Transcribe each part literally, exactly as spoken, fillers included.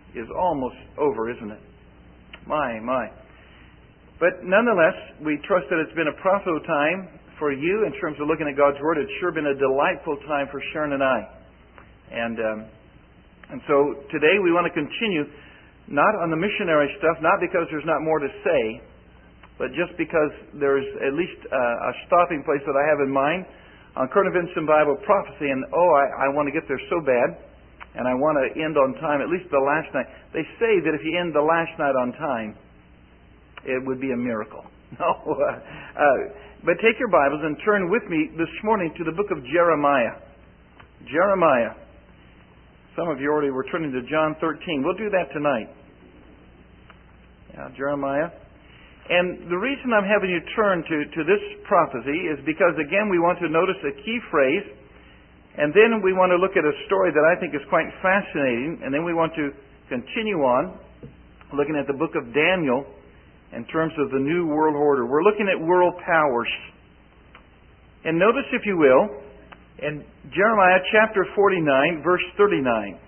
is almost over, isn't it? My, my. But nonetheless, we trust that it's been a profitable time for you in terms of looking at God's Word. It's sure been a delightful time for Sharon and I. And um, and so today we want to continue not on the missionary stuff, not because there's not more to say, but just because there's at least uh, a stopping place that I have in mind on Current Events in Bible Prophecy. And oh, I, I want to get there so bad. And I want to end on time, at least the last night. They say that if you end the last night on time, it would be a miracle. No, uh, uh, but take your Bibles and turn with me this morning to the book of Jeremiah. Jeremiah. Some of you already were turning to John thirteen. We'll do that tonight. Yeah, Jeremiah. And the reason I'm having you turn to, to this prophecy is because, again, we want to notice a key phrase. And then we want to look at a story that I think is quite fascinating. And then we want to continue on looking at the book of Daniel in terms of the New World Order. We're looking at world powers. And notice, if you will, in Jeremiah chapter forty-nine, verse thirty-nine.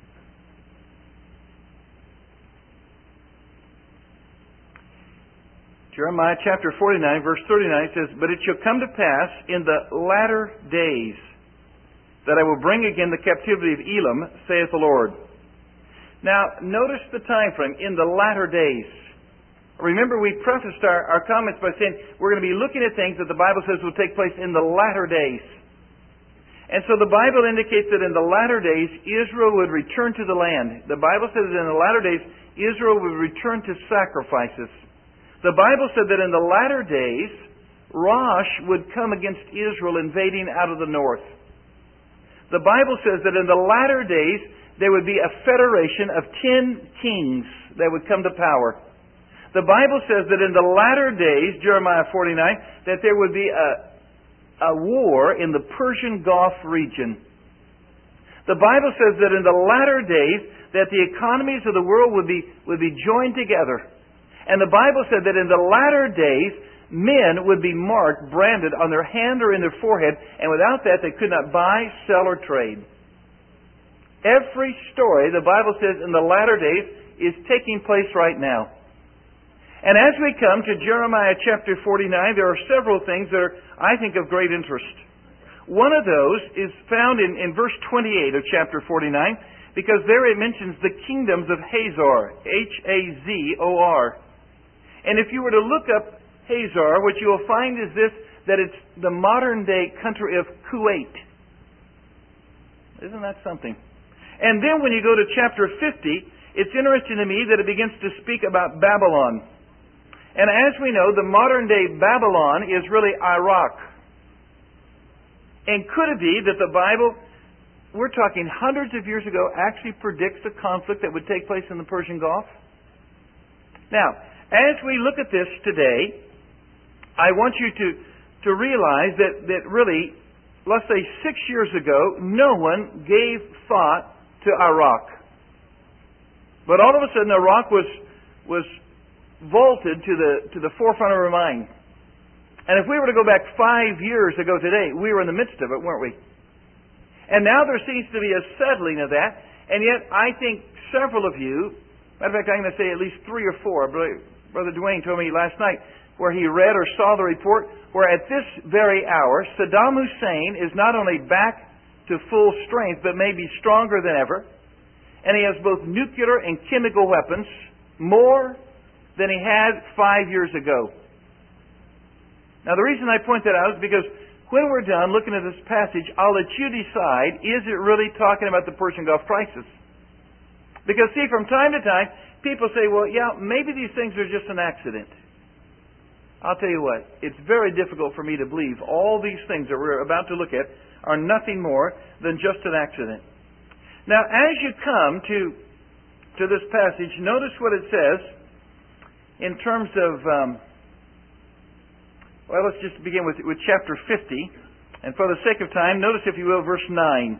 Jeremiah chapter forty-nine, verse thirty-nine says, "But it shall come to pass in the latter days that I will bring again the captivity of Elam, saith the Lord." Now, notice the time frame, in the latter days. Remember, we prefaced our, our comments by saying we're going to be looking at things that the Bible says will take place in the latter days. And so the Bible indicates that in the latter days, Israel would return to the land. The Bible says that in the latter days, Israel would return to sacrifices. The Bible said that in the latter days, Rosh would come against Israel invading out of the north. The Bible says that in the latter days, there would be a federation of ten kings that would come to power. The Bible says that in the latter days, Jeremiah forty-nine, that there would be a, a war in the Persian Gulf region. The Bible says that in the latter days, that the economies of the world would be, would be joined together. And the Bible said that in the latter days, men would be marked, branded on their hand or in their forehead, and without that they could not buy, sell, or trade. Every story, the Bible says, in the latter days is taking place right now. And as we come to Jeremiah chapter forty-nine, there are several things that are, I think, of great interest. One of those is found in, in verse twenty-eight of chapter forty-nine, because there it mentions the kingdoms of Hazor, H A Z O R. And if you were to look up Hazor, what you will find is this, that it's the modern-day country of Kuwait. Isn't that something? And then when you go to chapter fifty, it's interesting to me that it begins to speak about Babylon. And as we know, the modern-day Babylon is really Iraq. And could it be that the Bible, we're talking hundreds of years ago, actually predicts a conflict that would take place in the Persian Gulf? Now, as we look at this today, I want you to, to realize that, that really, let's say six years ago, no one gave thought to Iraq. But all of a sudden, Iraq was, was vaulted to the, to the forefront of our mind. And if we were to go back five years ago today, we were in the midst of it, weren't we? And now there seems to be a settling of that, and yet I think several of you, matter of fact, I'm going to say at least three or four, Brother, Brother Dwayne told me last night, where he read or saw the report, where at this very hour, Saddam Hussein is not only back to full strength, but maybe stronger than ever, and he has both nuclear and chemical weapons, more than he had five years ago. Now, the reason I point that out is because when we're done looking at this passage, I'll let you decide, is it really talking about the Persian Gulf crisis? Because, see, from time to time, people say, well, yeah, maybe these things are just an accident. I'll tell you what, it's very difficult for me to believe all these things that we're about to look at are nothing more than just an accident. Now, as you come to, to this passage, notice what it says in terms of, um, well, let's just begin with, with chapter fifty. And for the sake of time, notice, if you will, verse nine.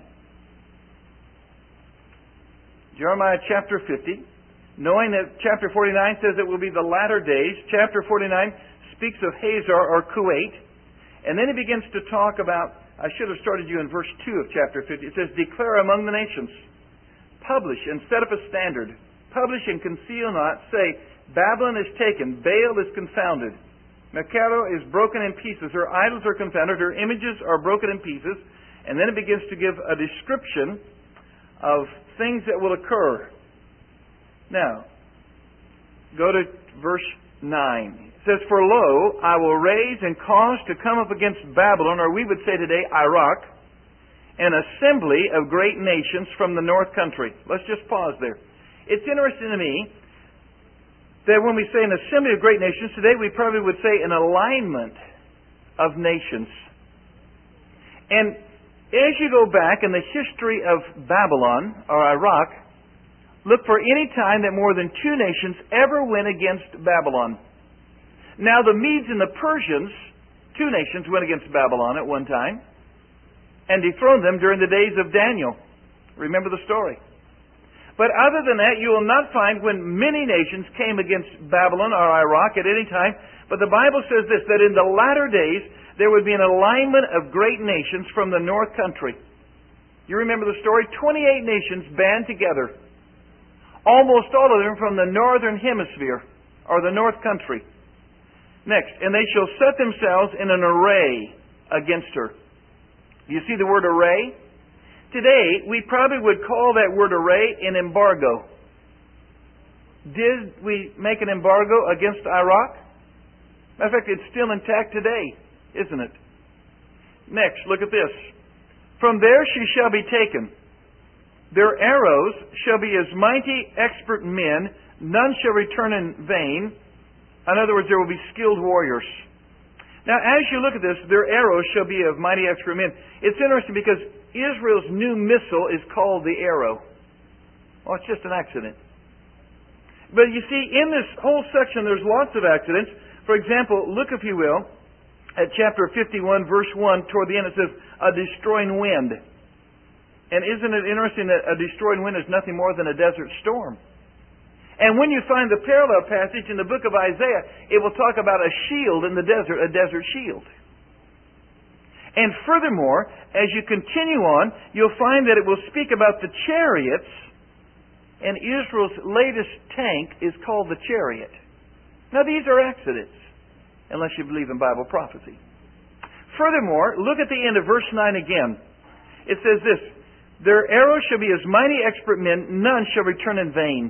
Jeremiah chapter fifty. Knowing that chapter forty-nine says it will be the latter days, chapter forty-nine speaks of Hazor or Kuwait. And then he begins to talk about, I should have started you in verse two of chapter fifty. It says, declare among the nations, publish and set up a standard, publish and conceal not. Say, Babylon is taken, Baal is confounded, Makero is broken in pieces, her idols are confounded, her images are broken in pieces. And then it begins to give a description of things that will occur. Now, go to verse nine. It says, For lo, I will raise and cause to come up against Babylon, or we would say today, Iraq, an assembly of great nations from the north country. Let's just pause there. It's interesting to me that when we say an assembly of great nations, today we probably would say an alignment of nations. And as you go back in the history of Babylon, or Iraq, look for any time that more than two nations ever went against Babylon. Now the Medes and the Persians, two nations went against Babylon at one time, and dethroned them during the days of Daniel. Remember the story. But other than that, you will not find when many nations came against Babylon or Iraq at any time. But the Bible says this, that in the latter days, there would be an alignment of great nations from the north country. You remember the story? twenty-eight nations band together. Almost all of them from the northern hemisphere, or the north country. Next, and they shall set themselves in an array against her. Do you see the word array? Today, we probably would call that word array an embargo. Did we make an embargo against Iraq? Matter of fact, it's still intact today, isn't it? Next, look at this. From there she shall be taken. Their arrows shall be as mighty expert men, none shall return in vain. In other words, there will be skilled warriors. Now, as you look at this, their arrows shall be of mighty expert men. It's interesting because Israel's new missile is called the Arrow. Well, it's just an accident. But you see, in this whole section, there's lots of accidents. For example, look, if you will, at chapter fifty-one, verse one, toward the end, it says, a destroying wind. And isn't it interesting that a destroying wind is nothing more than a desert storm? And when you find the parallel passage in the book of Isaiah, it will talk about a shield in the desert, a desert shield. And furthermore, as you continue on, you'll find that it will speak about the chariots, and Israel's latest tank is called the chariot. Now these are accidents, unless you believe in Bible prophecy. Furthermore, look at the end of verse nine again. It says this, their arrows shall be as mighty expert men, none shall return in vain.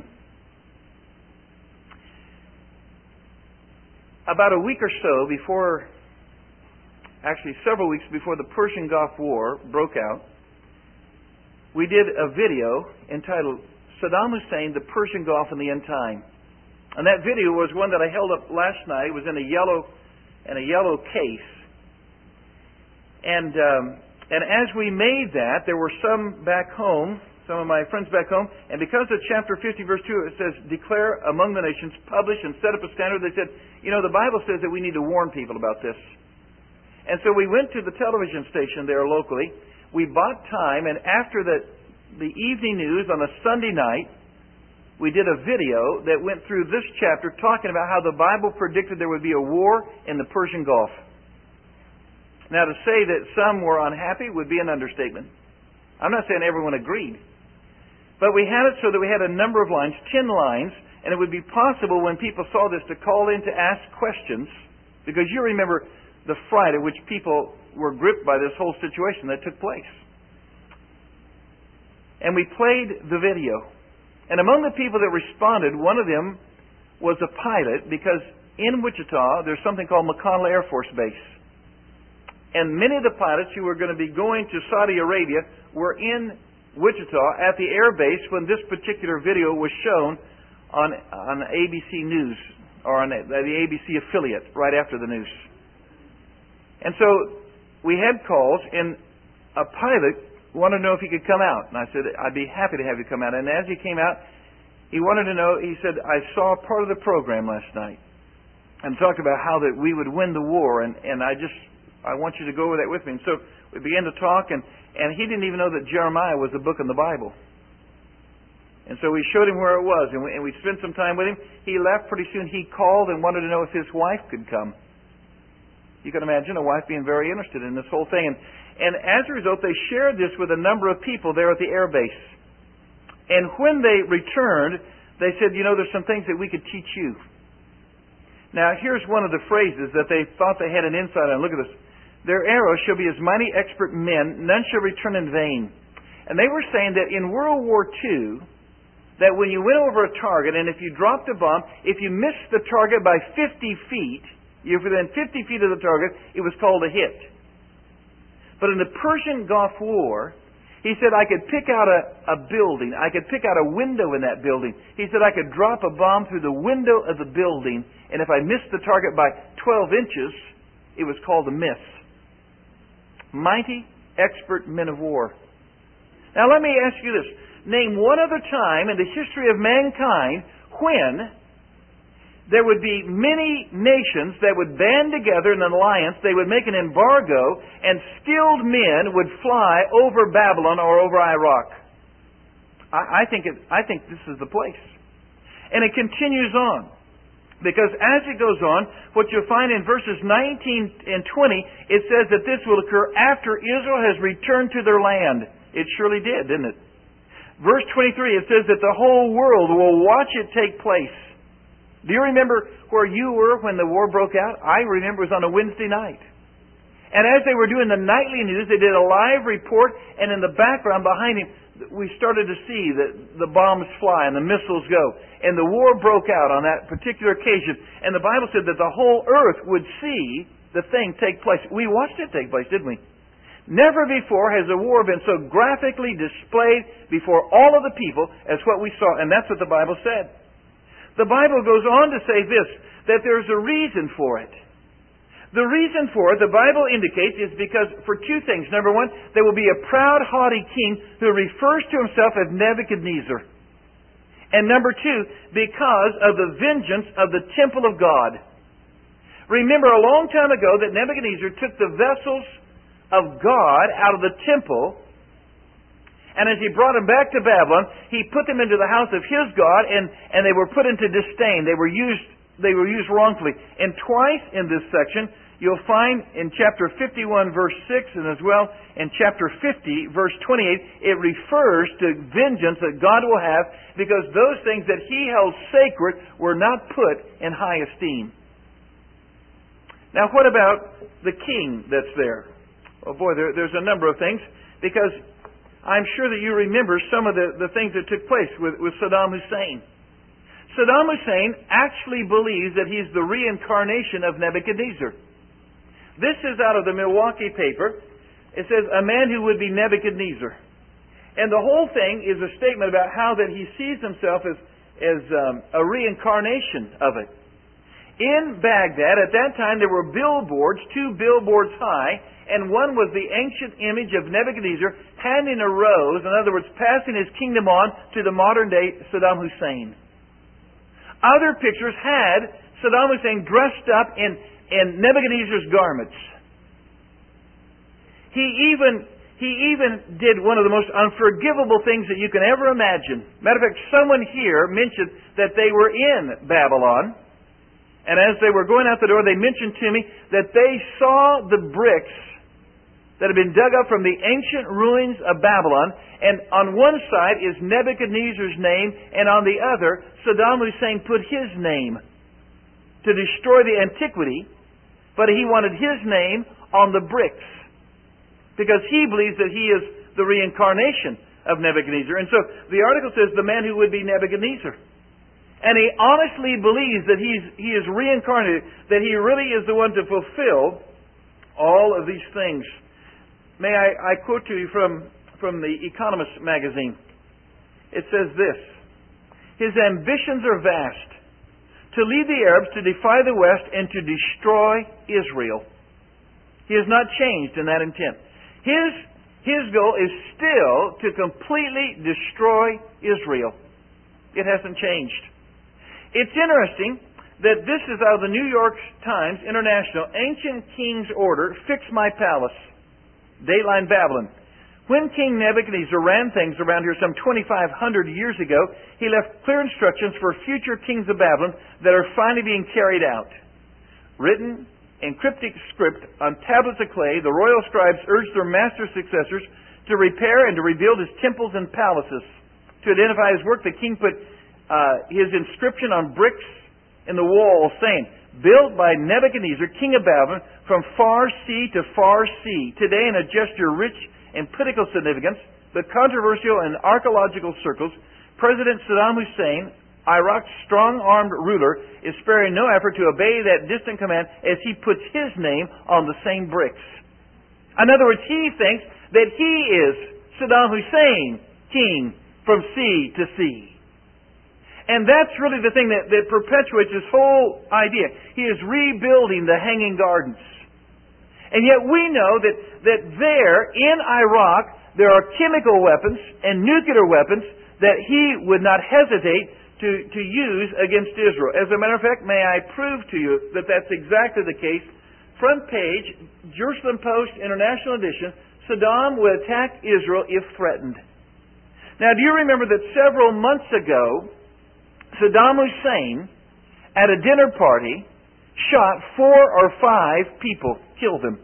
About a week or so before, actually several weeks before the Persian Gulf War broke out, we did a video entitled Saddam Hussein, the Persian Gulf and the End Time. And that video was one that I held up last night. It was in a yellow, in a yellow case. And um, and as we made that, there were some back home, some of my friends back home, and because of chapter fifty, verse two, it says, declare among the nations, publish and set up a standard. They said, you know, the Bible says that we need to warn people about this. And so we went to the television station there locally. We bought time, and after the, the evening news on a Sunday night, we did a video that went through this chapter talking about how the Bible predicted there would be a war in the Persian Gulf. Now, to say that some were unhappy would be an understatement. I'm not saying everyone agreed. But we had it so that we had a number of lines, ten lines, and it would be possible when people saw this to call in to ask questions, because you remember the fright at which people were gripped by this whole situation that took place. And we played the video. And among the people that responded, one of them was a pilot, because in Wichita there's something called McConnell Air Force Base. And many of the pilots who were going to be going to Saudi Arabia were in Wichita at the air base when this particular video was shown on on A B C News, or on the A B C affiliate right after the news. And so we had calls, and a pilot wanted to know if he could come out. And I said, I'd be happy to have you come out. And as he came out, he wanted to know, he said, I saw part of the program last night and talked about how that we would win the war, and, and I just, I want you to go over that with me. And so we began to talk, and, and he didn't even know that Jeremiah was a book in the Bible. And so we showed him where it was, and we, and we spent some time with him. He left pretty soon. He called and wanted to know if his wife could come. You can imagine a wife being very interested in this whole thing. And, and as a result, they shared this with a number of people there at the air base. And when they returned, they said, you know, there's some things that we could teach you. Now, here's one of the phrases that they thought they had an insight on. Look at this. Their arrows shall be as mighty expert men, none shall return in vain. And they were saying that in World War Two, that when you went over a target, and if you dropped a bomb, if you missed the target by fifty feet, you're within fifty feet of the target, it was called a hit. But in the Persian Gulf War, he said, I could pick out a, a building. I could pick out a window in that building. He said, I could drop a bomb through the window of the building, and if I missed the target by twelve inches, it was called a miss. Mighty, expert men of war. Now let me ask you this. Name one other time in the history of mankind when there would be many nations that would band together in an alliance, they would make an embargo, and skilled men would fly over Babylon or over Iraq. I, I think it, I think this is the place. And it continues on. Because as it goes on, what you'll find in verses nineteen and twenty, it says that this will occur after Israel has returned to their land. It surely did, didn't it? Verse twenty-three, it says that the whole world will watch it take place. Do you remember where you were when the war broke out? I remember it was on a Wednesday night. And as they were doing the nightly news, they did a live report, and in the background behind him, we started to see that the bombs fly and the missiles go. And the war broke out on that particular occasion. And the Bible said that the whole earth would see the thing take place. We watched it take place, didn't we? Never before has a war been so graphically displayed before all of the people as what we saw. And that's what the Bible said. The Bible goes on to say this, that there's a reason for it. The reason for it, the Bible indicates, is because for two things. Number one, there will be a proud, haughty king who refers to himself as Nebuchadnezzar. And number two, because of the vengeance of the temple of God. Remember a long time ago that Nebuchadnezzar took the vessels of God out of the temple, and as he brought them back to Babylon, he put them into the house of his God, and, and they were put into disdain. They were used they were used wrongfully. And twice in this section, you'll find in chapter fifty-one, verse six, and as well in chapter fifty, verse twenty-eight, it refers to vengeance that God will have because those things that he held sacred were not put in high esteem. Now, what about the king that's there? Oh boy, there, there's a number of things, because I'm sure that you remember some of the, the things that took place with, with Saddam Hussein. Saddam Hussein actually believes that he's the reincarnation of Nebuchadnezzar. This is out of the Milwaukee paper. It says, a man who would be Nebuchadnezzar. And the whole thing is a statement about how that he sees himself as, as um, a reincarnation of it. In Baghdad, at that time, there were billboards, two billboards high, and one was the ancient image of Nebuchadnezzar handing a rose, in other words, passing his kingdom on to the modern-day Saddam Hussein. Other pictures had Saddam Hussein dressed up in, in Nebuchadnezzar's garments. He even, he even did one of the most unforgivable things that you can ever imagine. Matter of fact, someone here mentioned that they were in Babylon, and as they were going out the door, they mentioned to me that they saw the bricks that had been dug up from the ancient ruins of Babylon, and on one side is Nebuchadnezzar's name, and on the other, Saddam Hussein put his name to destroy the antiquity, but he wanted his name on the bricks, because he believes that he is the reincarnation of Nebuchadnezzar. And so the article says the man who would be Nebuchadnezzar. And he honestly believes that he's, he is reincarnated, that he really is the one to fulfill all of these things. May I, I quote to you from, from the Economist magazine. It says this, his ambitions are vast, to lead the Arabs to defy the West and to destroy Israel. He has not changed in that intent. His, his goal is still to completely destroy Israel. It hasn't changed. It's interesting that this is out of the New York Times International, Ancient King's Order, Fix My Palace, Dateline Babylon. When King Nebuchadnezzar ran things around here some twenty-five hundred years ago, he left clear instructions for future kings of Babylon that are finally being carried out. Written in cryptic script on tablets of clay, the royal scribes urged their master successors to repair and to rebuild his temples and palaces. To identify his work, the king put uh, his inscription on bricks in the wall saying, built by Nebuchadnezzar, king of Babylon, from far sea to far sea. Today, in a gesture rich in political significance, but controversial in archaeological circles, President Saddam Hussein, Iraq's strong-armed ruler, is sparing no effort to obey that distant command as he puts his name on the same bricks. In other words, he thinks that he is Saddam Hussein, king from sea to sea. And that's really the thing that, that perpetuates this whole idea. He is rebuilding the Hanging Gardens. And yet we know that, that there, in Iraq, there are chemical weapons and nuclear weapons that he would not hesitate to, to use against Israel. As a matter of fact, may I prove to you that that's exactly the case. Front page, Jerusalem Post, International Edition, Saddam would attack Israel if threatened. Now, do you remember that several months ago, Saddam Hussein, at a dinner party, shot four or five people, killed them.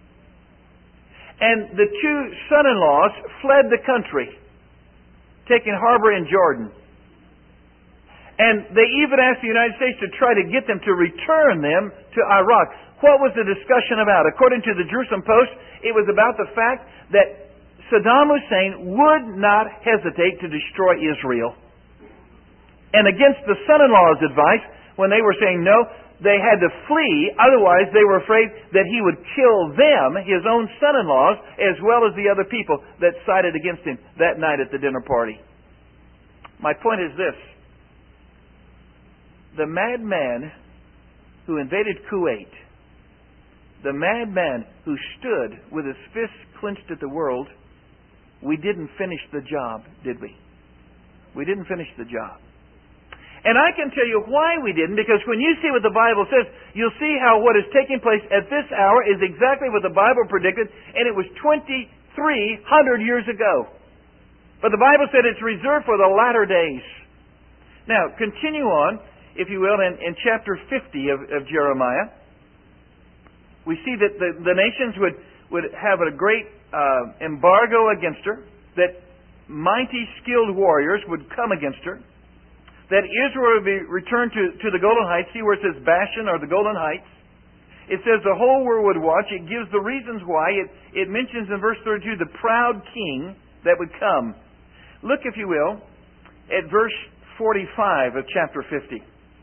And the two son-in-laws fled the country, taking harbor in Jordan. And they even asked the United States to try to get them to return them to Iraq. What was the discussion about? According to the Jerusalem Post, it was about the fact that Saddam Hussein would not hesitate to destroy Israel. And against the son-in-law's advice, when they were saying no, they had to flee. Otherwise, they were afraid that he would kill them, his own son-in-laws, as well as the other people that sided against him that night at the dinner party. My point is this. The madman who invaded Kuwait, the madman who stood with his fists clenched at the world, we didn't finish the job, did we? We didn't finish the job. And I can tell you why we didn't, because when you see what the Bible says, you'll see how what is taking place at this hour is exactly what the Bible predicted, and it was twenty-three hundred years ago. But the Bible said it's reserved for the latter days. Now, continue on, if you will, in, in chapter fifty of, of Jeremiah. We see that the, the nations would, would have a great uh, embargo against her, that mighty, skilled warriors would come against her, that Israel would be returned to, to the Golden Heights. See where it says Bashan or the Golden Heights. It says the whole world would watch. It gives the reasons why. It, it mentions in verse thirty-two the proud king that would come. Look, if you will, at verse forty-five of chapter fifty.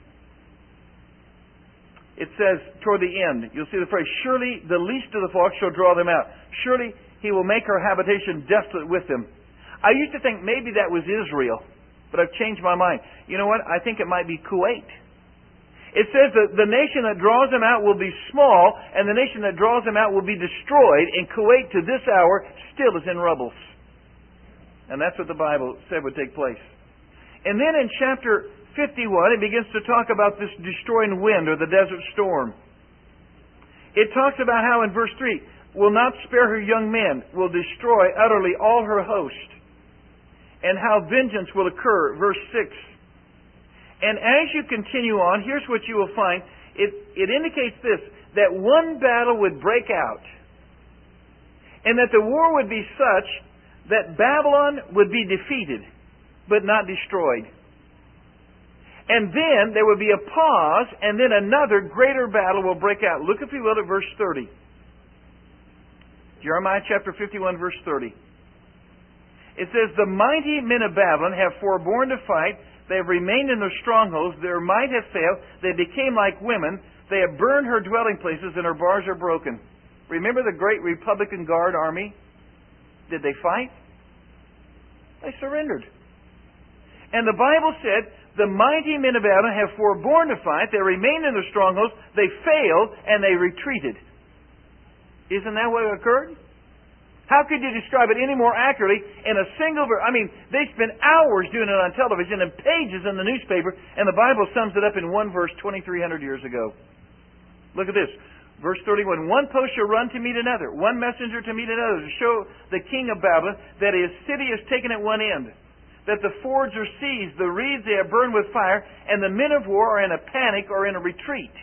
It says toward the end, you'll see the phrase, surely the least of the flock shall draw them out. Surely he will make her habitation desolate with them. I used to think maybe that was Israel. But I've changed my mind. You know what? I think it might be Kuwait. It says that the nation that draws them out will be small, and the nation that draws them out will be destroyed, and Kuwait to this hour still is in rubble. And that's what the Bible said would take place. And then in chapter fifty-one, it begins to talk about this destroying wind or the desert storm. It talks about how in verse three, will not spare her young men, will destroy utterly all her host. And how vengeance will occur, verse six. And as you continue on, here's what you will find. It, it indicates this, that one battle would break out. And that the war would be such that Babylon would be defeated, but not destroyed. And then there would be a pause, and then another greater battle will break out. Look, if you will, at verse thirty. Jeremiah chapter fifty-one, verse thirty. It says, the mighty men of Babylon have forborne to fight. They have remained in their strongholds. Their might has failed. They became like women. They have burned her dwelling places, and her bars are broken. Remember the great Republican Guard army? Did they fight? They surrendered. And the Bible said, the mighty men of Babylon have forborne to fight. They remained in their strongholds. They failed, and they retreated. Isn't that what occurred? How could you describe it any more accurately in a single verse? I mean, they spent hours doing it on television and pages in the newspaper, and the Bible sums it up in one verse twenty-three hundred years ago. Look at this. Verse thirty-one, one post shall run to meet another, one messenger to meet another, to show the king of Babylon that his city is taken at one end, that the fords are seized, the reeds they have burned with fire, and the men of war are in a panic or in a retreat.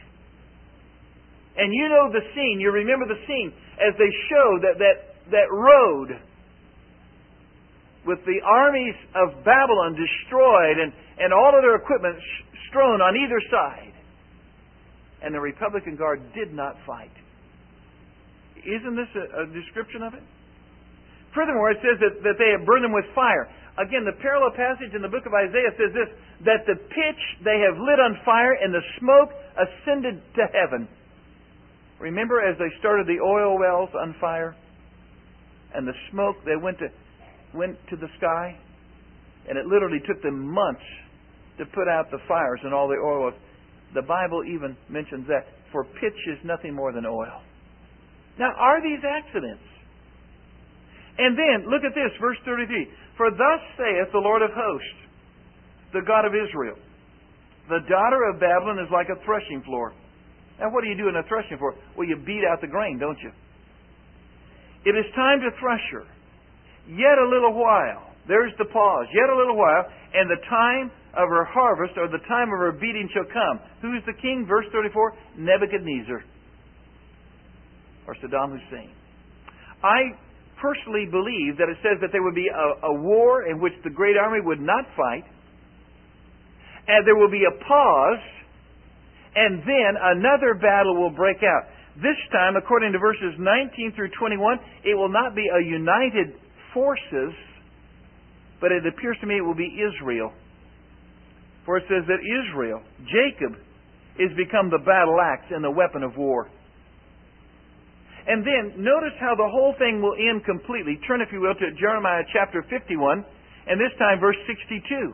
And you know the scene, you remember the scene, as they show that, that, that road with the armies of Babylon destroyed and, and all of their equipment sh- strewn on either side. And the Republican Guard did not fight. Isn't this a, a description of it? Furthermore, it says that, that they have burned them with fire. Again, the parallel passage in the book of Isaiah says this, that the pitch they have lit on fire and the smoke ascended to heaven. Remember as they started the oil wells on fire? And the smoke, they went to, went to the sky? And it literally took them months to put out the fires and all the oil wells. The Bible even mentions that. For pitch is nothing more than oil. Now, are these accidents? And then, look at this, verse thirty-three. For thus saith the Lord of hosts, the God of Israel, the daughter of Babylon is like a threshing floor. Now, what do you do in a threshing floor? Well, you beat out the grain, don't you? It is time to thresh her. Yet a little while. There's the pause. Yet a little while, and the time of her harvest, or the time of her beating shall come. Who's the king? Verse thirty-four, Nebuchadnezzar. Or Saddam Hussein. I personally believe that it says that there would be a, a war in which the great army would not fight, and there will be a pause, and then another battle will break out. This time, according to verses nineteen through twenty-one, it will not be a united forces, but it appears to me it will be Israel. For it says that Israel, Jacob, is become the battle axe and the weapon of war. And then, notice how the whole thing will end completely. Turn, if you will, to Jeremiah chapter fifty-one, and this time verse sixty-two.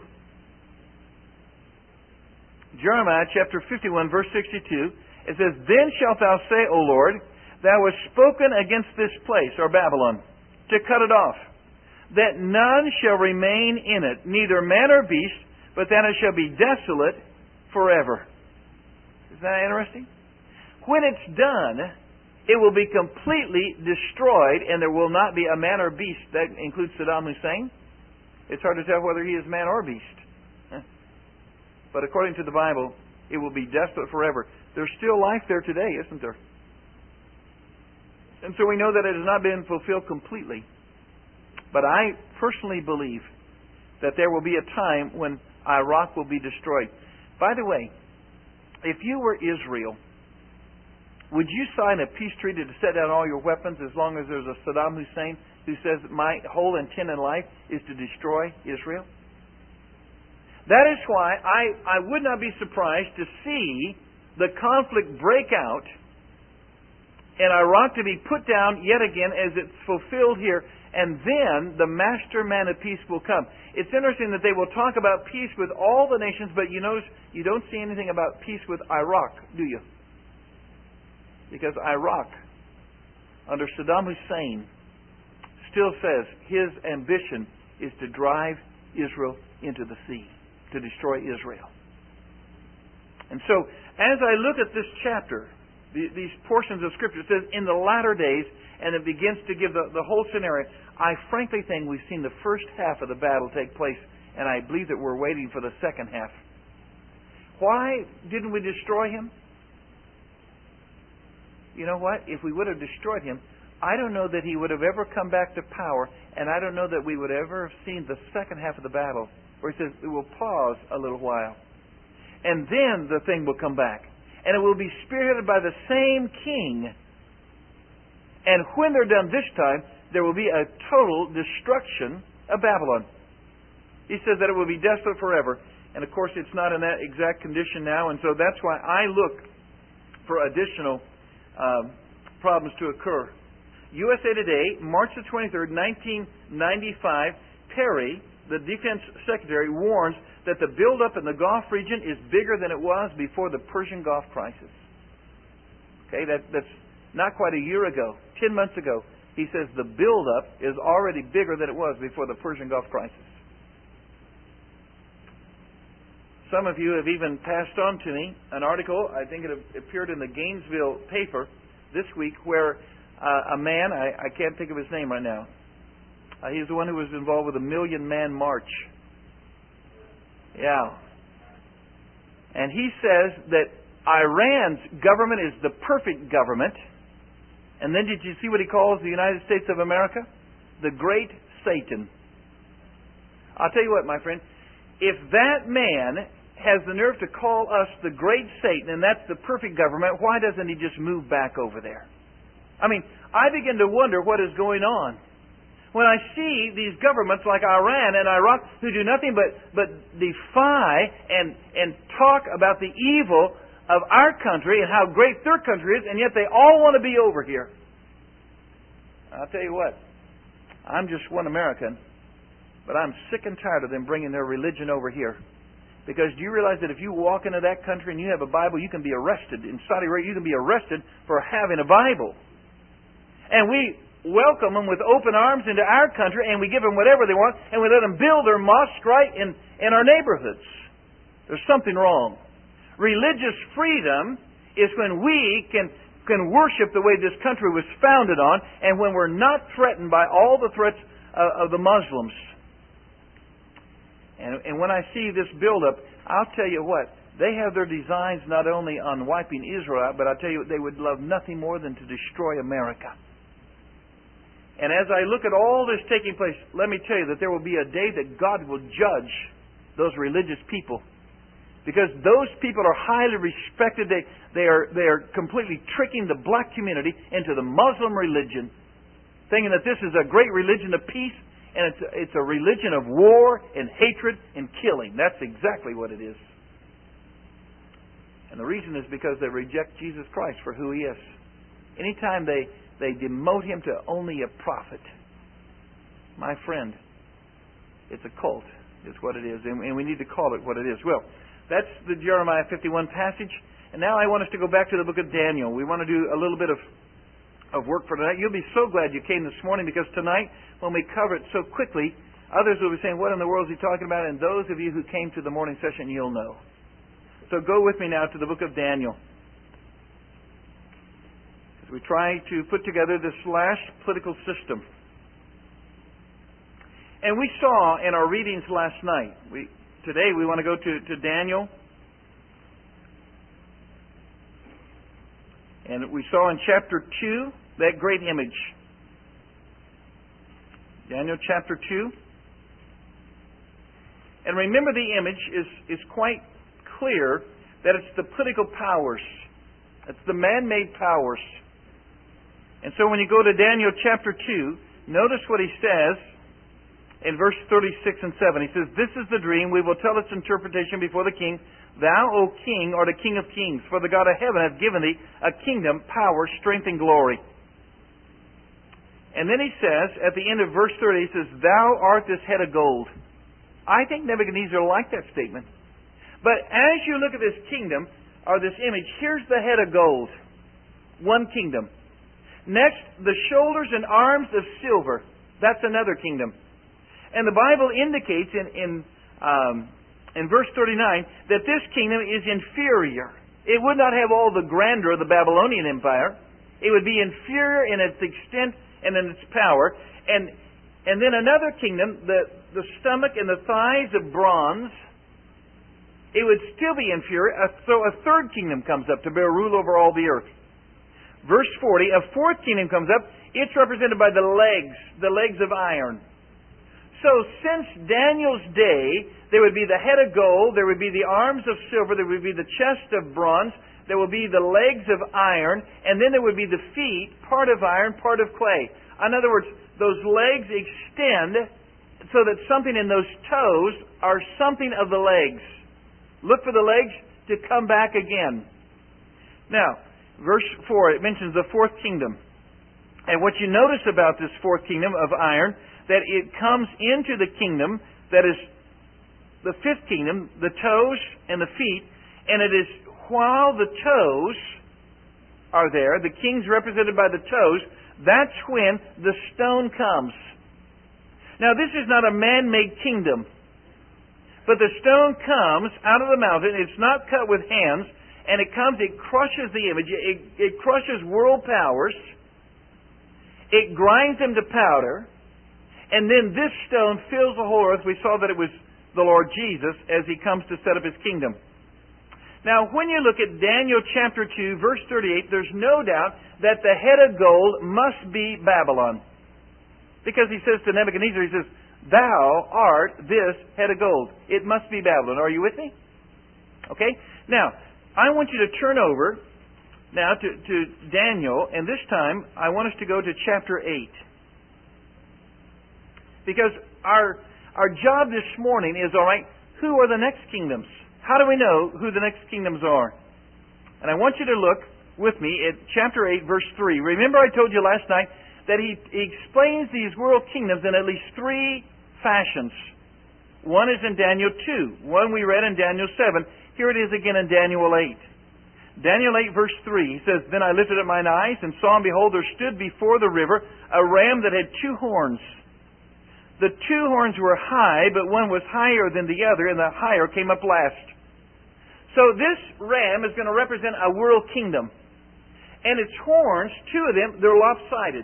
Jeremiah chapter fifty-one, verse sixty-two. It says, Then shalt thou say, O Lord, thou hast spoken against this place, or Babylon, to cut it off, that none shall remain in it, neither man or beast, but that it shall be desolate forever. Isn't that interesting? When it's done, it will be completely destroyed, and there will not be a man or beast. That includes Saddam Hussein. It's hard to tell whether he is man or beast. But according to the Bible, it will be desolate forever. There's still life there today, isn't there? And so we know that it has not been fulfilled completely. But I personally believe that there will be a time when Iraq will be destroyed. By the way, if you were Israel, would you sign a peace treaty to set down all your weapons as long as there's a Saddam Hussein who says my whole intent in life is to destroy Israel? That is why I, I would not be surprised to see the conflict break out and Iraq to be put down yet again as it's fulfilled here, and then the master man of peace will come. It's interesting that they will talk about peace with all the nations, but you notice you don't see anything about peace with Iraq, do you? Because Iraq, under Saddam Hussein, still says his ambition is to drive Israel into the sea, to destroy Israel. And so, as I look at this chapter, the, these portions of Scripture, it says, in the latter days, and it begins to give the, the whole scenario. I frankly think we've seen the first half of the battle take place, and I believe that we're waiting for the second half. Why didn't we destroy him? You know what? If we would have destroyed him, I don't know that he would have ever come back to power, and I don't know that we would ever have seen the second half of the battle, where he says, it will pause a little while. And then the thing will come back. And it will be spearheaded by the same king. And when they're done this time, there will be a total destruction of Babylon. He says that it will be desolate forever. And of course, it's not in that exact condition now. And so that's why I look for additional um, problems to occur. U S A Today, March the twenty-third, nineteen ninety-five, Perry, the defense secretary, warns that the buildup in the Gulf region is bigger than it was before the Persian Gulf crisis. Okay, that, that's not quite a year ago, ten months ago. He says the buildup is already bigger than it was before the Persian Gulf crisis. Some of you have even passed on to me an article, I think it appeared in the Gainesville paper this week, where uh, a man, I, I can't think of his name right now, uh, he's the one who was involved with the Million Man March. Yeah. And he says that Iran's government is the perfect government. And then did you see what he calls the United States of America? The Great Satan. I'll tell you what, my friend. If that man has the nerve to call us the great Satan, and that's the perfect government, why doesn't he just move back over there? I mean, I begin to wonder what is going on. When I see these governments like Iran and Iraq who do nothing but, but defy and, and talk about the evil of our country and how great their country is, and yet they all want to be over here. I'll tell you what, I'm just one American, but I'm sick and tired of them bringing their religion over here. Because do you realize that if you walk into that country and you have a Bible, you can be arrested. In Saudi Arabia, you can be arrested for having a Bible. And we welcome them with open arms into our country, and we give them whatever they want, and we let them build their mosque right in, in our neighborhoods. There's something wrong. Religious freedom is when we can, can worship the way this country was founded on, and when we're not threatened by all the threats of, of the Muslims. And, and when I see this buildup, I'll tell you what, they have their designs not only on wiping Israel out, but I'll tell you what, they would love nothing more than to destroy America. And as I look at all this taking place, let me tell you that there will be a day that God will judge those religious people. Because those people are highly respected. They, they, are, they are completely tricking the black community into the Muslim religion, thinking that this is a great religion of peace, and it's a, it's a religion of war and hatred and killing. That's exactly what it is. And the reason is because they reject Jesus Christ for who He is. Anytime they... They demote Him to only a prophet. My friend, it's a cult, is what it is. And we need to call it what it is. Well, that's the Jeremiah fifty-one passage. And now I want us to go back to the book of Daniel. We want to do a little bit of, of work for tonight. You'll be so glad you came this morning, because tonight, when we cover it so quickly, others will be saying, what in the world is he talking about? And those of you who came to the morning session, you'll know. So go with me now to the book of Daniel. We try to put together this last political system. And we saw in our readings last night, we, today we want to go to, to Daniel. And we saw in chapter two that great image. Daniel chapter two. And remember, the image is, is quite clear that it's the political powers. It's the man-made powers. And so when you go to Daniel chapter two, notice what he says in verse thirty-six and seven. He says, "This is the dream. We will tell its interpretation before the king. Thou, O king, art a king of kings. For the God of heaven hath given thee a kingdom, power, strength, and glory." And then he says, at the end of verse thirty, he says, "Thou art this head of gold." I think Nebuchadnezzar liked that statement. But as you look at this kingdom, or this image, here's the head of gold. One kingdom. Next, the shoulders and arms of silver. That's another kingdom. And the Bible indicates in in, um, in verse thirty-nine that this kingdom is inferior. It would not have all the grandeur of the Babylonian Empire. It would be inferior in its extent and in its power. And and then another kingdom, the, the stomach and the thighs of bronze, it would still be inferior. So a third kingdom comes up to bear rule over all the earth. Verse forty, a fourth kingdom comes up. It's represented by the legs, the legs of iron. So since Daniel's day, there would be the head of gold, there would be the arms of silver, there would be the chest of bronze, there would be the legs of iron, and then there would be the feet, part of iron, part of clay. In other words, those legs extend so that something in those toes are something of the legs. Look for the legs to come back again. Now, verse four, it mentions the fourth kingdom. And what you notice about this fourth kingdom of iron, that it comes into the kingdom that is the fifth kingdom, the toes and the feet, and it is while the toes are there, the king's represented by the toes, that's when the stone comes. Now this is not a man-made kingdom, but the stone comes out of the mountain. It's not cut with hands, and it comes, it crushes the image, it, it crushes world powers, it grinds them to powder, and then this stone fills the whole earth. We saw that it was the Lord Jesus as He comes to set up His kingdom. Now, when you look at Daniel chapter two, verse thirty-eight, there's no doubt that the head of gold must be Babylon. Because he says to Nebuchadnezzar, he says, thou art this head of gold. It must be Babylon. Are you with me? Okay? Now, I want you to turn over now to, to Daniel, and this time I want us to go to chapter eight. Because our, our job this morning is, all right, who are the next kingdoms? How do we know who the next kingdoms are? And I want you to look with me at chapter eight, verse three. Remember I told you last night that he, he explains these world kingdoms in at least three fashions. One is in Daniel two. One we read in Daniel seven. Here it is again in Daniel eight. Daniel eight, verse three, he says, Then I lifted up mine eyes, and saw, and behold, there stood before the river a ram that had two horns. The two horns were high, but one was higher than the other, and the higher came up last. So this ram is going to represent a world kingdom. And its horns, two of them, they're lopsided.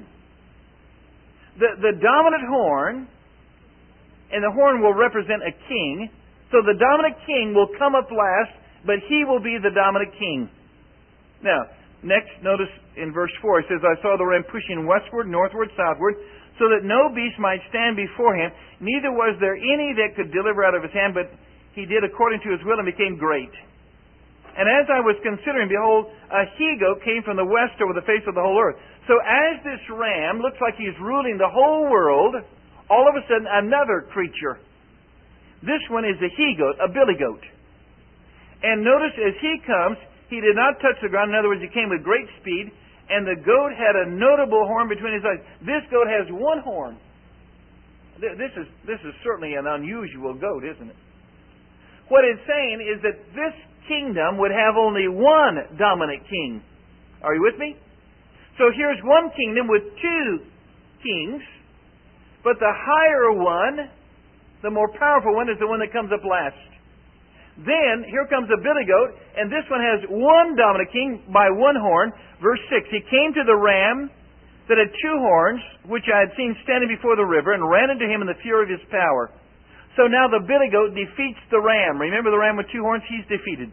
The, the dominant horn, and the horn will represent a king. So the dominant king will come up last, but he will be the dominant king. Now, next, notice in verse four, it says, I saw the ram pushing westward, northward, southward, so that no beast might stand before him. Neither was there any that could deliver out of his hand, but he did according to his will and became great. And as I was considering, behold, a he-goat came from the west over the face of the whole earth. So as this ram looks like he's ruling the whole world, all of a sudden another creature. This one is a he-goat, a billy goat. And notice as he comes, he did not touch the ground. In other words, he came with great speed. And the goat had a notable horn between his eyes. This goat has one horn. This is, this is certainly an unusual goat, isn't it? What it's saying is that this kingdom would have only one dominant king. Are you with me? So here's one kingdom with two kings. But the higher one, the more powerful one, is the one that comes up last. Then, here comes a billy goat, and this one has one dominant king by one horn. Verse six, He came to the ram that had two horns, which I had seen standing before the river, and ran into him in the fury of his power. So now the billy goat defeats the ram. Remember the ram with two horns? He's defeated.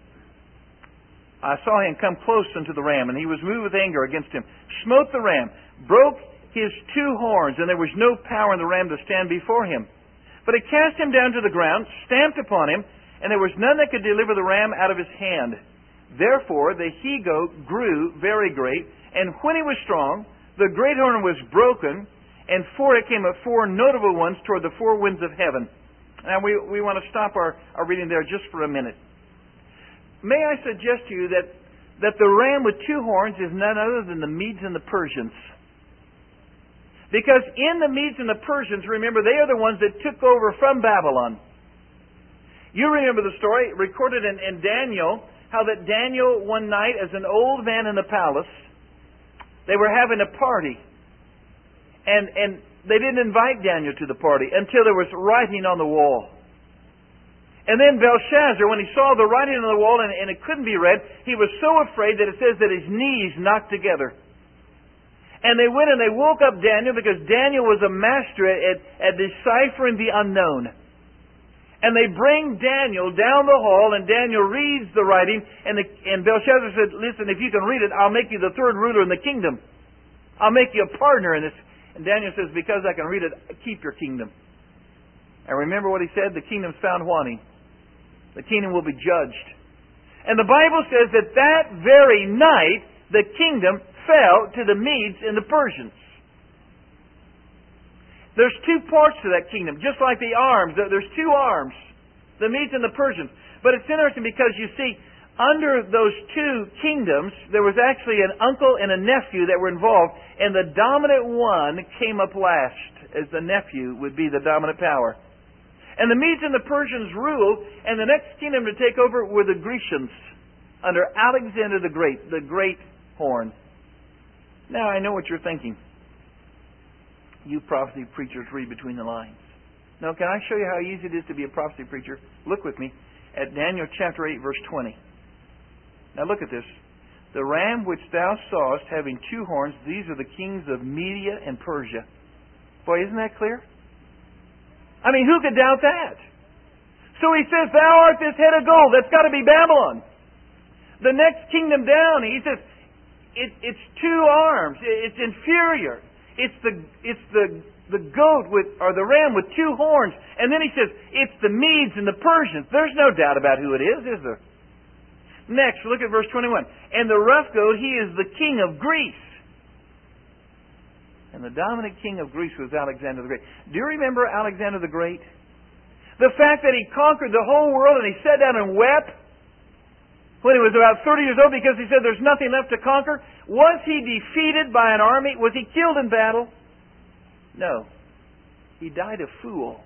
I saw him come close unto the ram, and he was moved with anger against him. Smote the ram, broke his two horns, and there was no power in the ram to stand before him. But it cast him down to the ground, stamped upon him, and there was none that could deliver the ram out of his hand. Therefore the he-goat grew very great, and when he was strong, the great horn was broken, and for it came up four notable ones toward the four winds of heaven. Now we, we want to stop our, our reading there just for a minute. May I suggest to you that, that the ram with two horns is none other than the Medes and the Persians. Because in the Medes and the Persians, remember, they are the ones that took over from Babylon. You remember the story recorded in, in Daniel, how that Daniel one night, as an old man in the palace, they were having a party. And, and they didn't invite Daniel to the party until there was writing on the wall. And then Belshazzar, when he saw the writing on the wall and, and it couldn't be read, he was so afraid that it says that his knees knocked together. And they went and they woke up Daniel, because Daniel was a master at, at, at deciphering the unknown. And they bring Daniel down the hall, and Daniel reads the writing, and, the, and Belshazzar said, listen, if you can read it, I'll make you the third ruler in the kingdom. I'll make you a partner in this. And Daniel says, because I can read it, keep your kingdom. And remember what he said? The kingdom's found wanting. The kingdom will be judged. And the Bible says that that very night, the kingdom fell to the Medes and the Persians. There's two parts to that kingdom, just like the arms. There's two arms, the Medes and the Persians. But it's interesting because you see, under those two kingdoms, there was actually an uncle and a nephew that were involved, and the dominant one came up last, as the nephew would be the dominant power. And the Medes and the Persians ruled, and the next kingdom to take over were the Grecians, under Alexander the Great, the Great Horn. Now, I know what you're thinking. You prophecy preachers read between the lines. Now, can I show you how easy it is to be a prophecy preacher? Look with me at Daniel chapter eight, verse twenty. Now look at this. The ram which thou sawest having two horns, these are the kings of Media and Persia. Boy, isn't that clear? I mean, who could doubt that? So he says, thou art this head of gold. That's got to be Babylon. The next kingdom down, he says, it, it's two arms. It's inferior. It's the, it's the the goat with, or the ram with two horns. And then he says, it's the Medes and the Persians. There's no doubt about who it is, is there? Next, look at verse twenty-one. And the rough goat, he is the king of Greece. And the dominant king of Greece was Alexander the Great. Do you remember Alexander the Great? The fact that he conquered the whole world and he sat down and wept when he was about thirty years old because he said there's nothing left to conquer. Was he defeated by an army? Was he killed in battle? No. He died a fool.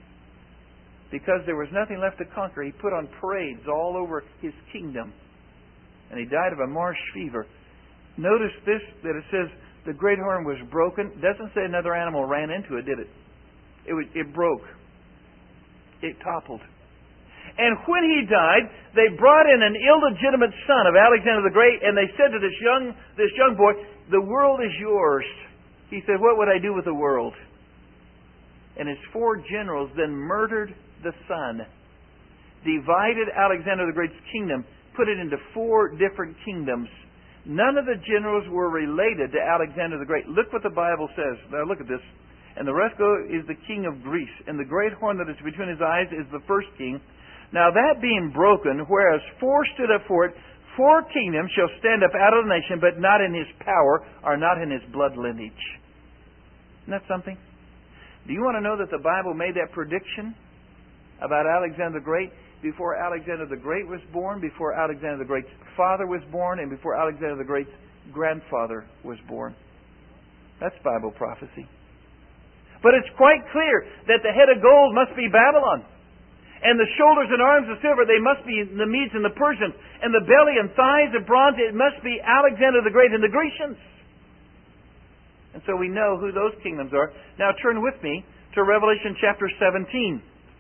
Because there was nothing left to conquer, he put on parades all over his kingdom. And he died of a marsh fever. Notice this, that it says the great horn was broken. It doesn't say another animal ran into it, did it? It, was, it broke. It toppled. And when he died, they brought in an illegitimate son of Alexander the Great, and they said to this young, this young boy, the world is yours. He said, what would I do with the world? And his four generals then murdered the son, divided Alexander the Great's kingdom, put it into four different kingdoms. None of the generals were related to Alexander the Great. Look what the Bible says. Now look at this. And the rest go is the king of Greece, and the great horn that is between his eyes is the first king. Now that being broken, whereas four stood up for it, four kingdoms shall stand up out of the nation, but not in his power, or not in his blood lineage. Isn't that something? Do you want to know that the Bible made that prediction about Alexander the Great before Alexander the Great was born, before Alexander the Great's father was born, and before Alexander the Great's grandfather was born? That's Bible prophecy. But it's quite clear that the head of gold must be Babylon. And the shoulders and arms of silver, they must be the Medes and the Persians. And the belly and thighs of bronze, it must be Alexander the Great and the Grecians. And so we know who those kingdoms are. Now turn with me to Revelation chapter seventeen.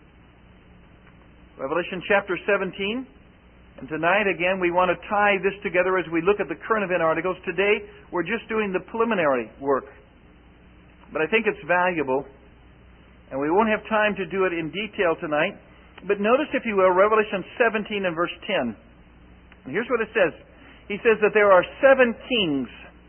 Revelation chapter seventeen. And tonight, again, we want to tie this together as we look at the current event articles. Today, we're just doing the preliminary work. But I think it's valuable. And we won't have time to do it in detail tonight. But notice, if you will, Revelation seventeen and verse ten. And here's what it says. He says that there are seven kings.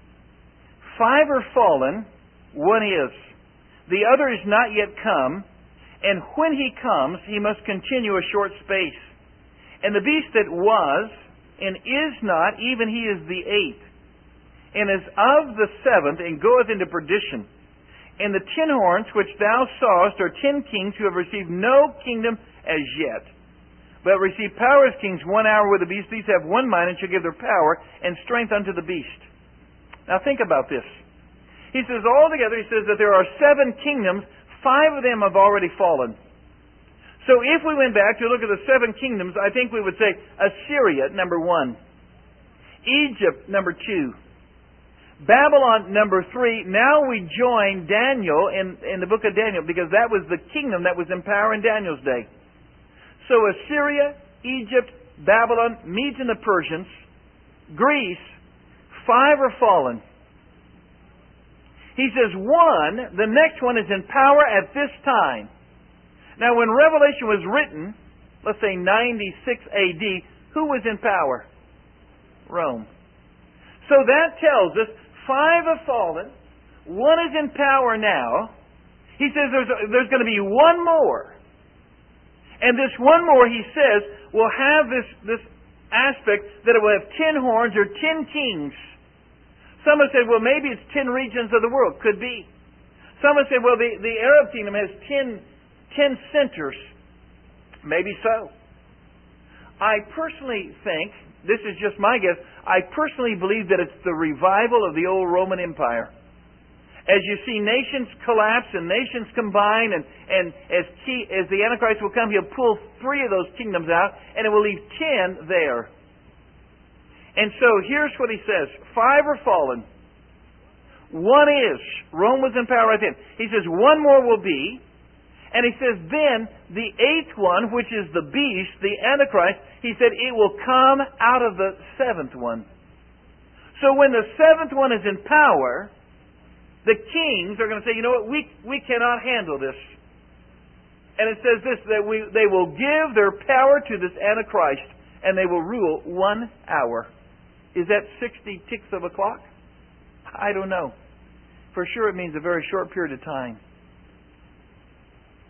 Five are fallen, one is. The other is not yet come, and when he comes, he must continue a short space. And the beast that was, and is not, even he is the eighth, and is of the seventh, and goeth into perdition. And the ten horns which thou sawest are ten kings who have received no kingdom as yet, but receive power as kings one hour with the beast. These have one mind, and shall give their power and strength unto the beast. Now think about this. He says altogether, he says that there are seven kingdoms. Five of them have already fallen. So if we went back to look at the seven kingdoms, I think we would say Assyria, number one. Egypt, number two. Babylon, number three. Now we join Daniel in, in the book of Daniel, because that was the kingdom that was in power in Daniel's day. So Assyria, Egypt, Babylon, Medes and the Persians, Greece, five are fallen. He says one, the next one is in power at this time. Now when Revelation was written, let's say ninety-six A D, who was in power? Rome. So that tells us five have fallen, one is in power now. He says there's, there's going to be one more. And this one more, he says, will have this, this aspect that it will have ten horns or ten kings. Some have said, well, maybe it's ten regions of the world. Could be. Some have said, well, the, the Arab kingdom has ten, ten centers. Maybe so. I personally think, this is just my guess, I personally believe that it's the revival of the old Roman Empire. As you see nations collapse and nations combine, and, and as, key, as the Antichrist will come, he'll pull three of those kingdoms out, and it will leave ten there. And so here's what he says. Five are fallen. One is. Rome was in power right then. He says one more will be. And he says then the eighth one, which is the beast, the Antichrist, he said it will come out of the seventh one. So when the seventh one is in power, the kings are going to say, you know what, we, we cannot handle this. And it says this, that we, they will give their power to this Antichrist, and they will rule one hour. Is that sixty ticks of a clock? I don't know. For sure it means a very short period of time.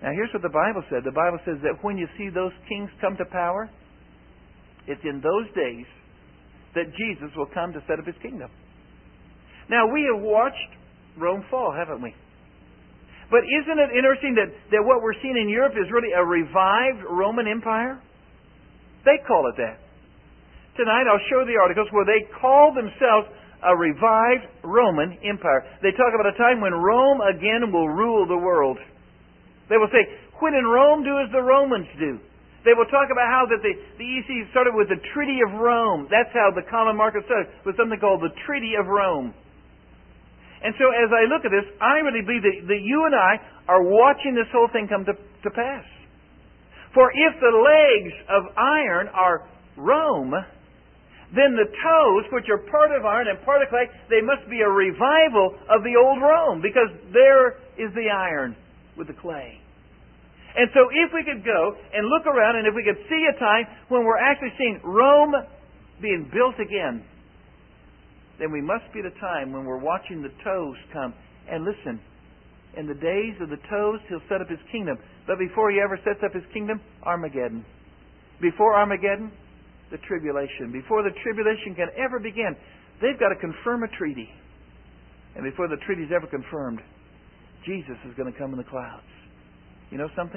Now here's what the Bible said. The Bible says that when you see those kings come to power, it's in those days that Jesus will come to set up His kingdom. Now we have watched Rome fall, haven't we? But isn't it interesting that, that what we're seeing in Europe is really a revived Roman Empire? They call it that. Tonight I'll show the articles where they call themselves a revived Roman Empire. They talk about a time when Rome again will rule the world. They will say, when in Rome, do as the Romans do. They will talk about how that the, the E C started with the Treaty of Rome. That's how the common market started, with something called the Treaty of Rome. And so as I look at this, I really believe that, that you and I are watching this whole thing come to, to pass. For if the legs of iron are Rome, then the toes, which are part of iron and part of clay, they must be a revival of the old Rome, because there is the iron with the clay. And so if we could go and look around, and if we could see a time when we're actually seeing Rome being built again, then we must be at a time when we're watching the toes come. And listen, in the days of the toes, He'll set up His kingdom. But before He ever sets up His kingdom, Armageddon. Before Armageddon, the tribulation. Before the tribulation can ever begin, they've got to confirm a treaty. And before the treaty is ever confirmed, Jesus is going to come in the clouds. You know something?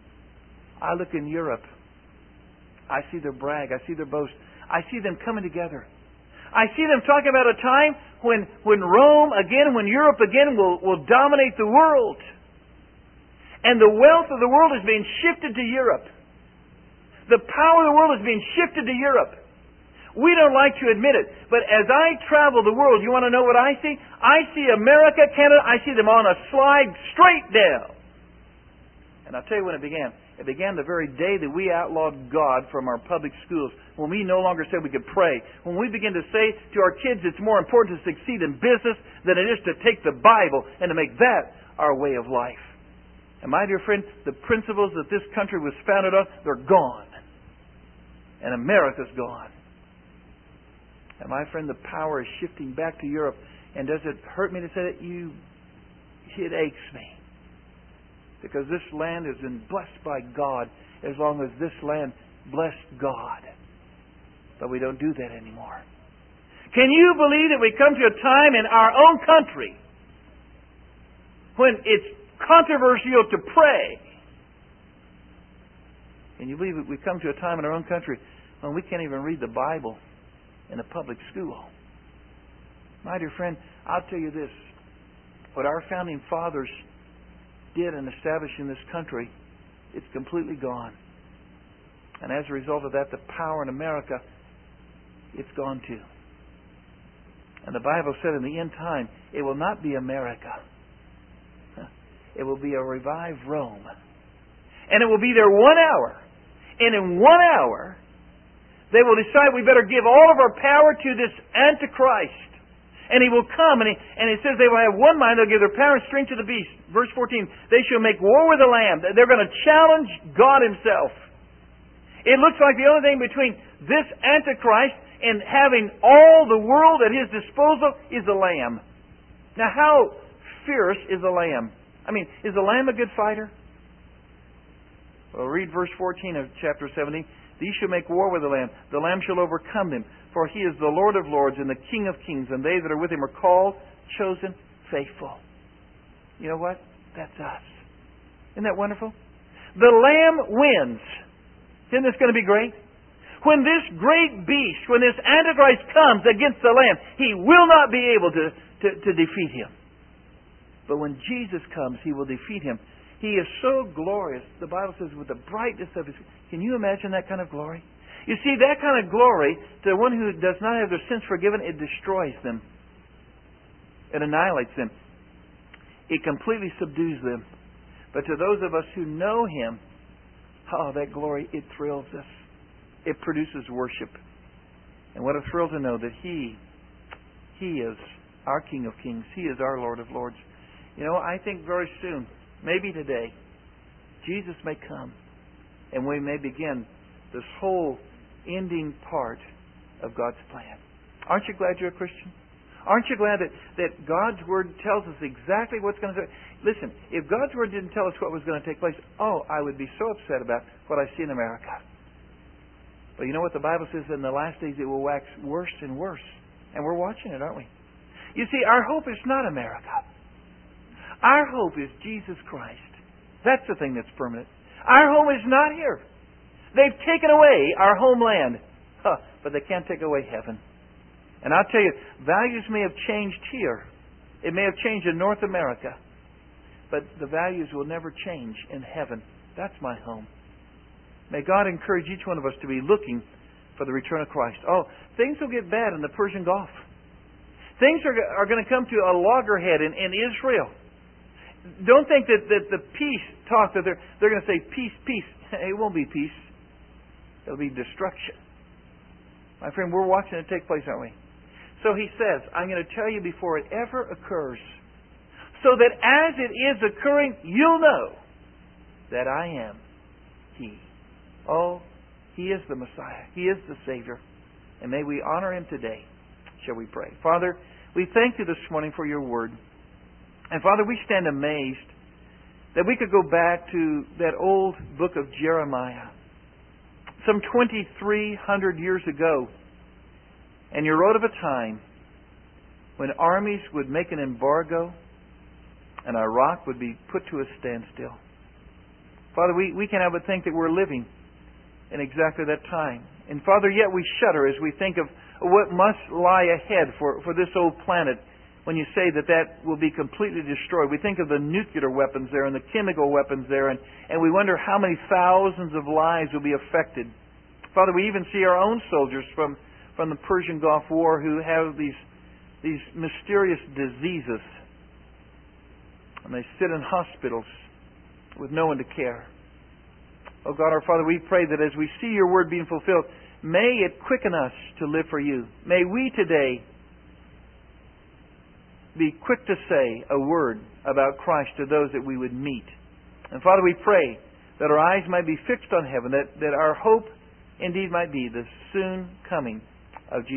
I look in Europe. I see their brag. I see their boast. I see them coming together. I see them talking about a time when, when Rome again, when Europe again will, will dominate the world. And the wealth of the world is being shifted to Europe. The power of the world is being shifted to Europe. We don't like to admit it, but as I travel the world, you want to know what I see? I see America, Canada, I see them on a slide straight down. And I'll tell you when it began. It began the very day that we outlawed God from our public schools, when we no longer said we could pray. When we begin to say to our kids it's more important to succeed in business than it is to take the Bible and to make that our way of life. And my dear friend, the principles that this country was founded on, they're gone. And America's gone. And my friend, the power is shifting back to Europe. And does it hurt me to say that? You, it aches me. Because this land has been blessed by God as long as this land blessed God. But we don't do that anymore. Can you believe that we come to a time in our own country when it's controversial to pray? Can you believe that we come to a time in our own country when we can't even read the Bible in a public school? My dear friend, I'll tell you this. What our founding fathers did in establishing this country, it's completely gone. And as a result of that, the power in America, it's gone too. And the Bible said in the end time, it will not be America. It will be a revived Rome. And it will be there one hour. And in one hour, they will decide we better give all of our power to this Antichrist. And he will come, and, he, and it says they will have one mind. They'll give their power and strength to the beast. Verse fourteen, they shall make war with the Lamb. They're going to challenge God Himself. It looks like the only thing between this Antichrist and having all the world at his disposal is the Lamb. Now, how fierce is the Lamb? I mean, is the Lamb a good fighter? Well, read verse fourteen of chapter seventeen. These shall make war with the Lamb. The Lamb shall overcome them. For He is the Lord of lords and the King of kings. And they that are with Him are called, chosen, faithful. You know what? That's us. Isn't that wonderful? The Lamb wins. Isn't this going to be great? When this great beast, when this Antichrist comes against the Lamb, he will not be able to, to, to defeat him. But when Jesus comes, He will defeat him. He is so glorious. The Bible says, with the brightness of His... Can you imagine that kind of glory? You see, that kind of glory, to one who does not have their sins forgiven, it destroys them. It annihilates them. It completely subdues them. But to those of us who know Him, oh, that glory, it thrills us. It produces worship. And what a thrill to know that He, He is our King of kings. He is our Lord of lords. You know, I think very soon, maybe today, Jesus may come and we may begin this whole ending part of God's plan. Aren't you glad you're a Christian? Aren't you glad that, that God's Word tells us exactly what's going to take? Listen, if God's Word didn't tell us what was going to take place, oh, I would be so upset about what I see in America. But you know what the Bible says? In the last days it will wax worse and worse. And we're watching it, aren't we? You see, our hope is not America. Our hope is Jesus Christ. That's the thing that's permanent. Our home is not here. They've taken away our homeland. Huh, but they can't take away heaven. And I'll tell you, values may have changed here. It may have changed in North America. But the values will never change in heaven. That's my home. May God encourage each one of us to be looking for the return of Christ. Oh, things will get bad in the Persian Gulf. Things are, are going to come to a loggerhead in, in Israel. Don't think that, that the peace talk, that they're, they're going to say peace, peace. It won't be peace. It'll be destruction. My friend, we're watching it take place, aren't we? So he says, I'm going to tell you before it ever occurs, so that as it is occurring, you'll know that I am He. Oh, He is the Messiah. He is the Savior. And may we honor Him today. Shall we pray? Father, we thank You this morning for Your Word. And Father, we stand amazed that we could go back to that old book of Jeremiah, some twenty-three hundred years ago, and You wrote of a time when armies would make an embargo and Iraq would be put to a standstill. Father, we, we cannot but think that we're living in exactly that time. And Father, yet we shudder as we think of what must lie ahead for, for this old planet when You say that that will be completely destroyed. We think of the nuclear weapons there and the chemical weapons there, and, and we wonder how many thousands of lives will be affected. Father, we even see our own soldiers from, from the Persian Gulf War who have these, these mysterious diseases. And they sit in hospitals with no one to care. Oh God, our Father, we pray that as we see Your Word being fulfilled, may it quicken us to live for You. May we today be quick to say a word about Christ to those that we would meet. And Father, we pray that our eyes might be fixed on heaven, that, that our hope indeed might be the soon coming of Jesus.